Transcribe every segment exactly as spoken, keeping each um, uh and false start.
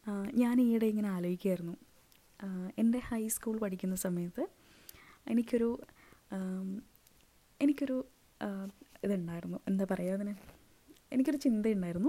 ഞാൻ ഈയിടെ ഇങ്ങനെ ആലോചിക്കുമായിരുന്നു. എൻ്റെ ഹൈസ്കൂൾ പഠിക്കുന്ന സമയത്ത് എനിക്കൊരു എനിക്കൊരു ഇതുണ്ടായിരുന്നു, എന്താ പറയുക അതിന്, എനിക്കൊരു ചിന്തയുണ്ടായിരുന്നു.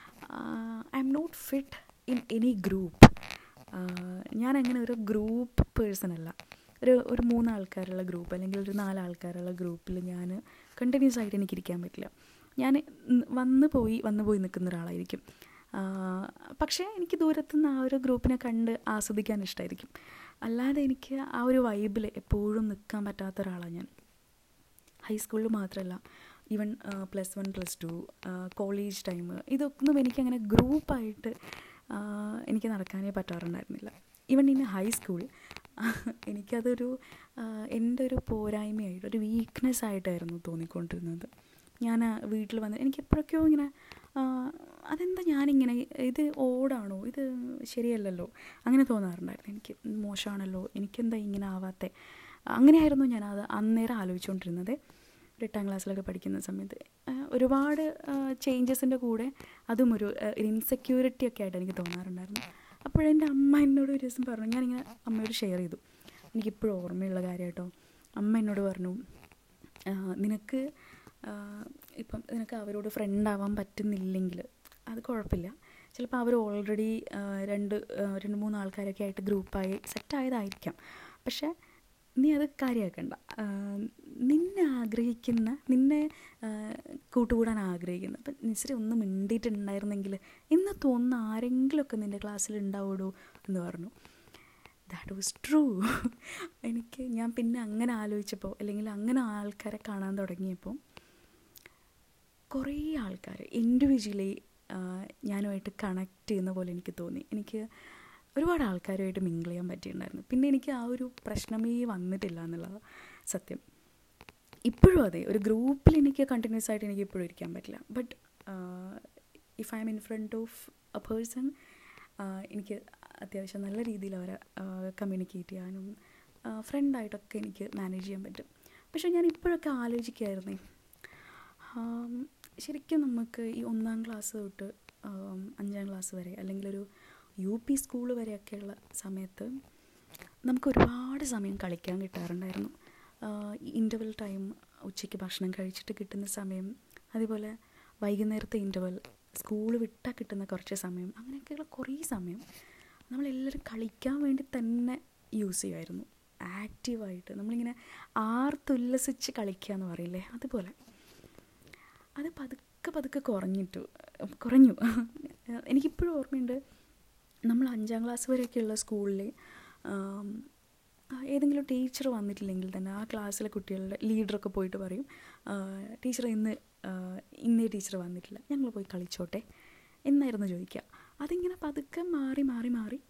I'm not fit in any group. ഞാനങ്ങനെ ഒരു ഗ്രൂപ്പ് പേഴ്സൺ അല്ല. ഒരു ഒരു മൂന്നാൾക്കാരുള്ള ഗ്രൂപ്പ് അല്ലെങ്കിൽ ഒരു നാലാൾക്കാരുള്ള ഗ്രൂപ്പിൽ ഞാൻ കണ്ടിന്യൂസ് ആയിട്ട് എനിക്കിരിക്കാൻ പറ്റില്ല. ഞാൻ വന്നു പോയി വന്നു പോയി നിൽക്കുന്ന ഒരാളായിരിക്കും. പക്ഷേ എനിക്ക് ദൂരത്തുനിന്ന് ആ ഒരു ഗ്രൂപ്പിനെ കണ്ട് ആസ്വദിക്കാൻ ഇഷ്ടമായിരിക്കും. അല്ലാതെ എനിക്ക് ആ ഒരു വൈബിൽ എപ്പോഴും നിൽക്കാൻ പറ്റാത്ത ഒരാളാണ് ഞാൻ. ഹൈസ്കൂളിൽ മാത്രമല്ല, even plus one plus two college time, ഇതൊന്നും എനിക്കങ്ങനെ ഗ്രൂപ്പായിട്ട് എനിക്ക് നടക്കാനേ പറ്റാറുണ്ടായിരുന്നില്ല. ഈവൻ ഇൻ ഹൈസ്കൂൾ എനിക്കതൊരു എൻ്റെ ഒരു പോരായ്മയായിട്ട്, ഒരു വീക്ക്നെസ് ആയിട്ടായിരുന്നു തോന്നിക്കൊണ്ടിരുന്നത്. ഞാൻ വീട്ടിൽ വന്ന് എനിക്ക് എപ്പോഴൊക്കെയോ ഇങ്ങനെ അതെന്താ ഞാനിങ്ങനെ, ഇത് ഓടാണോ, ഇത് ശരിയല്ലല്ലോ, അങ്ങനെ തോന്നാറുണ്ടായിരുന്നു. എനിക്ക് മോശമാണല്ലോ, എനിക്കെന്താ ഇങ്ങനെ ആവാത്തെ, അങ്ങനെയായിരുന്നു ഞാൻ അത് അന്നേരം ആലോചിച്ചുകൊണ്ടിരുന്നത്. എട്ടാം ക്ലാസ്സിലൊക്കെ പഠിക്കുന്ന സമയത്ത് ഒരുപാട് ചേഞ്ചസിൻ്റെ കൂടെ അതും ഒരു ഇൻസെക്യൂരിറ്റി ഒക്കെ ആയിട്ട് എനിക്ക് തോന്നാറുണ്ടായിരുന്നു. അപ്പോഴെൻ്റെ അമ്മ എന്നോട് ഒരു ദിവസം പറഞ്ഞു, ഞാനിങ്ങനെ അമ്മയോട് ഷെയർ ചെയ്തു, എനിക്കിപ്പോഴും ഓർമ്മയുള്ള കാര്യം കേട്ടോ. അമ്മ എന്നോട് പറഞ്ഞു, നിനക്ക് ഇപ്പം നിനക്ക് അവരോട് ഫ്രണ്ടാവാൻ പറ്റുന്നില്ലെങ്കിൽ അത് കുഴപ്പമില്ല. ചിലപ്പോൾ അവർ ഓൾറെഡി രണ്ട് രണ്ട് മൂന്ന് ആൾക്കാരൊക്കെ ആയിട്ട് ഗ്രൂപ്പായി സെറ്റായതായിരിക്കാം. പക്ഷേ നീ അത് കാര്യമാക്കണ്ട. നിന്നെ ആഗ്രഹിക്കുന്ന, നിന്നെ കൂട്ടുകൂടാൻ ആഗ്രഹിക്കുന്ന, അപ്പം നിശ്ചയം ഒന്ന് മിണ്ടിയിട്ടുണ്ടായിരുന്നെങ്കിൽ ഇന്ന് തോന്നുന്ന ആരെങ്കിലുമൊക്കെ നിൻ്റെ ക്ലാസ്സിൽ ഉണ്ടാവുള്ളൂ എന്ന് പറഞ്ഞു. That was true. എനിക്ക് ഞാൻ പിന്നെ അങ്ങനെ ആലോചിച്ചപ്പോൾ, അല്ലെങ്കിൽ അങ്ങനെ ആൾക്കാരെ കാണാൻ തുടങ്ങിയപ്പോൾ, കുറേ ആൾക്കാർ ഇൻഡിവിജ്വലി ഞാനുമായിട്ട് കണക്ട് ചെയ്യുന്ന പോലെ എനിക്ക് തോന്നി. എനിക്ക് ഒരുപാട് ആൾക്കാരുമായിട്ട് മിങ്കിൾ ചെയ്യാൻ പറ്റിയിട്ടുണ്ടായിരുന്നു. പിന്നെ എനിക്ക് ആ ഒരു പ്രശ്നമേ വന്നിട്ടില്ല എന്നുള്ളത് സത്യം. ഇപ്പോഴും അതെ, ഒരു ഗ്രൂപ്പിൽ എനിക്ക് കണ്ടിന്യൂസ് ആയിട്ട് എനിക്ക് ഇപ്പോഴും ഇരിക്കാൻ പറ്റില്ല. But if I'm in front of a person, എനിക്ക് അത്യാവശ്യം നല്ല രീതിയിൽ അവരെ കമ്മ്യൂണിക്കേറ്റ് ചെയ്യാനും ഫ്രണ്ടായിട്ടൊക്കെ എനിക്ക് മാനേജ് ചെയ്യാൻ പറ്റും. പക്ഷേ ഞാൻ ഇപ്പോഴൊക്കെ ആലോചിക്കുമായിരുന്നേ, ശരിക്കും നമുക്ക് ഈ ഒന്നാം ക്ലാസ് തൊട്ട് അഞ്ചാം ക്ലാസ് വരെ, അല്ലെങ്കിൽ ഒരു യു പി സ്കൂൾ വരെയൊക്കെയുള്ള സമയത്ത് നമുക്ക് ഒരുപാട് സമയം കളിക്കാൻ കിട്ടാറുണ്ടായിരുന്നു. ഇൻ്റർവെൽ ടൈം, ഉച്ചയ്ക്ക് ഭക്ഷണം കഴിച്ചിട്ട് കിട്ടുന്ന സമയം, അതേപോലെ വൈകുന്നേരത്തെ ഇൻ്റർവെൽ, സ്കൂൾ വിട്ടാൽ കിട്ടുന്ന കുറച്ച് സമയം, അങ്ങനെയൊക്കെയുള്ള കുറേ സമയം നമ്മളെല്ലാവരും കളിക്കാൻ വേണ്ടി തന്നെ യൂസ് ചെയ്യുമായിരുന്നു. ആക്റ്റീവായിട്ട് നമ്മളിങ്ങനെ ആർത്തുല്ലസിച്ച് കളിക്കുക എന്ന് പറയില്ലേ, അതുപോലെ. അത് പതുക്കെ പതുക്കെ കുറഞ്ഞിട്ടു കുറഞ്ഞു എനിക്കിപ്പോഴും ഓർമ്മയുണ്ട്, നമ്മൾ അഞ്ചാം ക്ലാസ് വരെയൊക്കെയുള്ള സ്കൂളിൽ ഏതെങ്കിലും ടീച്ചർ വന്നിട്ടില്ലെങ്കിൽ തന്നെ ആ ക്ലാസ്സിലെ കുട്ടികളുടെ ലീഡറൊക്കെ പോയിട്ട് പറയും, ടീച്ചർ ഇന്ന് ഇന്നേ ടീച്ചർ വന്നിട്ടില്ല, ഞങ്ങൾ പോയി കളിച്ചോട്ടെ എന്നായിരുന്നു ചോദിക്കുക. അതിങ്ങനെ പതുക്കെ മാറി മാറി മാറി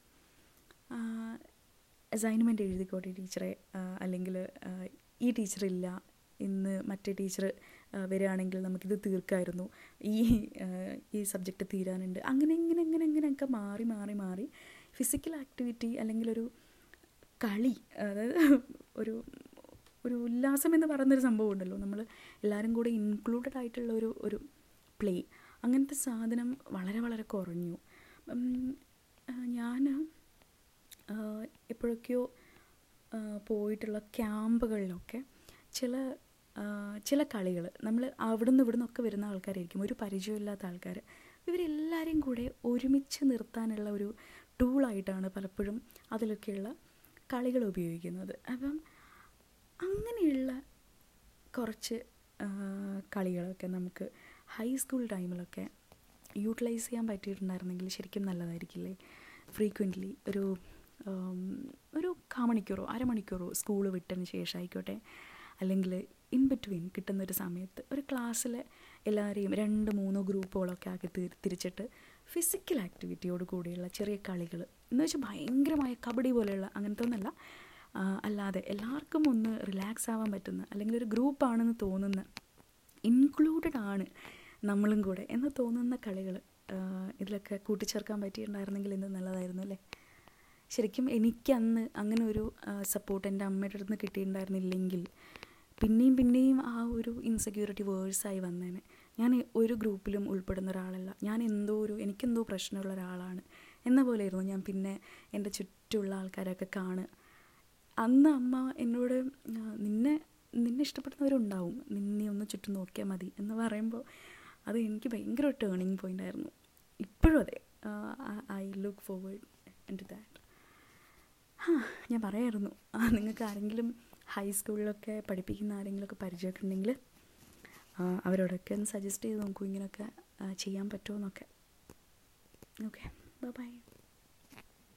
അസൈൻമെൻറ്റ് എഴുതിക്കോട്ടെ ടീച്ചറെ, അല്ലെങ്കിൽ ഈ ടീച്ചറില്ല, ഇന്ന് മറ്റേ ടീച്ചർ വരികയാണെങ്കിൽ നമുക്കിത് തീർക്കായിരുന്നു, ഈ ഈ സബ്ജക്റ്റ് തീരാനുണ്ട്, അങ്ങനെ ഇങ്ങനെ ഇങ്ങനെ ഇങ്ങനെയൊക്കെ മാറി മാറി മാറി ഫിസിക്കൽ ആക്ടിവിറ്റി അല്ലെങ്കിൽ ഒരു കളി, അതായത് ഒരു ഒരു ഉല്ലാസം എന്ന് പറയുന്നൊരു സംഭവം ഉണ്ടല്ലോ, നമ്മൾ എല്ലാവരും കൂടെ ഇൻക്ലൂഡഡ് ആയിട്ടുള്ള ഒരു ഒരു പ്ലേ, അങ്ങനത്തെ സാധനം വളരെ വളരെ കുറഞ്ഞു. ഞാൻ എപ്പോഴൊക്കെയോ പോയിട്ടുള്ള ക്യാമ്പുകളിലൊക്കെ ചില ചില കളികൾ, നമ്മൾ അവിടെ നിന്ന് ഇവിടെ നിന്നൊക്കെ വരുന്ന ആൾക്കാരായിരിക്കും, ഒരു പരിചയമില്ലാത്ത ആൾക്കാർ, ഇവരെല്ലാവരെയും കൂടെ ഒരുമിച്ച് നിർത്താനുള്ള ഒരു ടൂളായിട്ടാണ് പലപ്പോഴും അതിലൊക്കെയുള്ള കളികൾ ഉപയോഗിക്കുന്നത്. അപ്പം അങ്ങനെയുള്ള കുറച്ച് കളികളൊക്കെ നമുക്ക് ഹൈസ്കൂൾ ടൈമിലൊക്കെ യൂട്ടിലൈസ് ചെയ്യാൻ പറ്റിയിട്ടുണ്ടായിരുന്നെങ്കിൽ ശരിക്കും നല്ലതായിരിക്കില്ലേ. ഫ്രീക്വൻ്റ്ലി ഒരു ഒരു കാമണിക്കൂറോ അരമണിക്കൂറോ സ്കൂൾ വിട്ടതിന് ശേഷം ആയിക്കോട്ടെ, അല്ലെങ്കിൽ ഇൻ ബിറ്റ്വീൻ കിട്ടുന്നൊരു സമയത്ത് ഒരു ക്ലാസ്സിൽ എല്ലാവരെയും രണ്ട് മൂന്നോ ഗ്രൂപ്പുകളൊക്കെ ആക്കി തിരി തിരിച്ചിട്ട് ഫിസിക്കൽ ആക്ടിവിറ്റിയോട് കൂടിയുള്ള ചെറിയ കളികൾ, എന്ന് വെച്ചാൽ ഭയങ്കരമായ കബഡി പോലെയുള്ള അങ്ങനത്തെ ഒന്നല്ല, അല്ലാതെ എല്ലാവർക്കും ഒന്ന് റിലാക്സ് ആവാൻ പറ്റുന്ന, അല്ലെങ്കിൽ ഒരു ഗ്രൂപ്പാണെന്ന് തോന്നുന്ന, ഇൻക്ലൂഡഡ് ആണ് നമ്മളും കൂടെ എന്ന് തോന്നുന്ന കളികൾ ഇതിലൊക്കെ കൂട്ടിച്ചേർക്കാൻ പറ്റിയിട്ടുണ്ടായിരുന്നെങ്കിൽ എന്ത് നല്ലതായിരുന്നു അല്ലേ. ശരിക്കും എനിക്കന്ന് അങ്ങനെ ഒരു സപ്പോർട്ട് എൻ്റെ അമ്മയുടെ അടുത്ത് നിന്ന് കിട്ടിയിട്ടുണ്ടായിരുന്നില്ലെങ്കിൽ പിന്നെയും പിന്നെയും ആ ഒരു ഇൻസെക്യൂരിറ്റി വേഴ്സായി വന്നേനെ. ഞാൻ ഒരു ഗ്രൂപ്പിലും ഉൾപ്പെടുന്ന ഒരാളല്ല, ഞാൻ എന്തോ ഒരു എനിക്കെന്തോ പ്രശ്നമുള്ള ഒരാളാണ് എന്ന പോലെയായിരുന്നു ഞാൻ പിന്നെ എൻ്റെ ചുറ്റുമുള്ള ആൾക്കാരൊക്കെ കാണുക. അന്ന് അമ്മ എന്നോട് നിന്നെ നിന്നെ ഇഷ്ടപ്പെടുന്നവരുണ്ടാവും, നിന്നെ ഒന്ന് ചുറ്റും നോക്കിയാൽ മതി എന്ന് പറയുമ്പോൾ അത് എനിക്ക് ഭയങ്കര ഒരു ടേണിങ് പോയിൻ്റ് ആയിരുന്നു. ഇപ്പോഴും അതെ, I look forward in to that. ആ ഞാൻ പറയായിരുന്നു, നിങ്ങൾക്ക് ആരെങ്കിലും ഹൈസ്കൂളിലൊക്കെ പഠിപ്പിക്കുന്ന ആരെങ്കിലുമൊക്കെ പരിചയമൊക്കെ ഉണ്ടെങ്കിൽ അവരോടൊക്കെ ഒന്ന് സജസ്റ്റ് ചെയ്ത് നോക്കൂ, ഇങ്ങനെയൊക്കെ ചെയ്യാൻ പറ്റുമോ എന്നൊക്കെ. Okay, bye by.